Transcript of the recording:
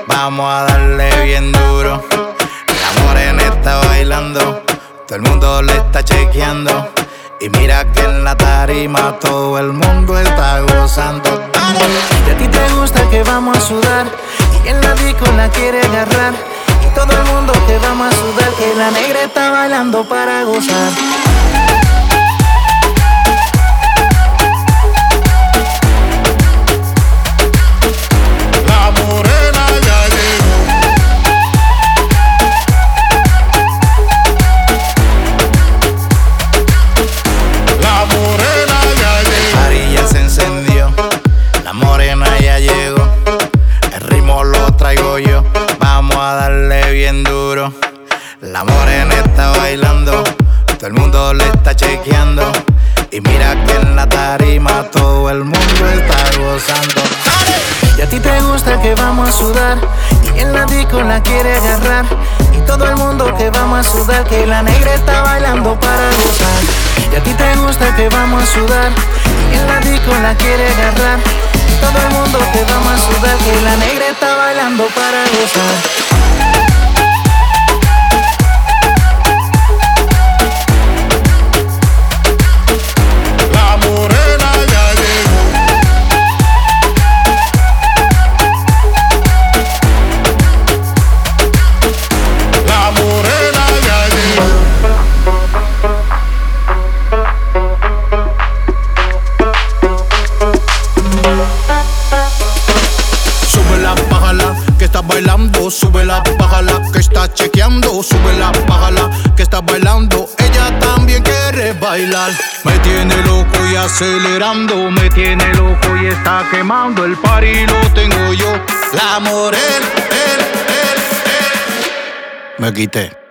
vamos a darle bien duro. La morena está bailando, todo el mundo le está chequeando. Y mira que en la tarima todo el mundo está gozando. Y a ti te gusta que vamos a sudar, y en la disco la quiere agarrar. Y todo el mundo que vamos a sudar, que la negra está bailando para gozar. La morena ya llegó, el ritmo lo traigo yo, vamos a darle bien duro. La morena está bailando, todo el mundo le está chequeando. Y mira que en la tarima todo el mundo está gozando. Y a ti te gusta que vamos a sudar, y en la disco la quiere agarrar. Y todo el mundo que vamos a sudar, que la negra está bailando para gozar. Y a ti te gusta que vamos a sudar, y en la disco la quiere agarrar. Todo el mundo que vamos a sudar, que la negra está bailando para gozar. Que está bailando, súbela, bájala, que está chequeando, súbela, bájala, que está bailando, ella también quiere bailar. Me tiene loco y acelerando, me tiene loco y está quemando, el party lo tengo yo, la morena, me quité.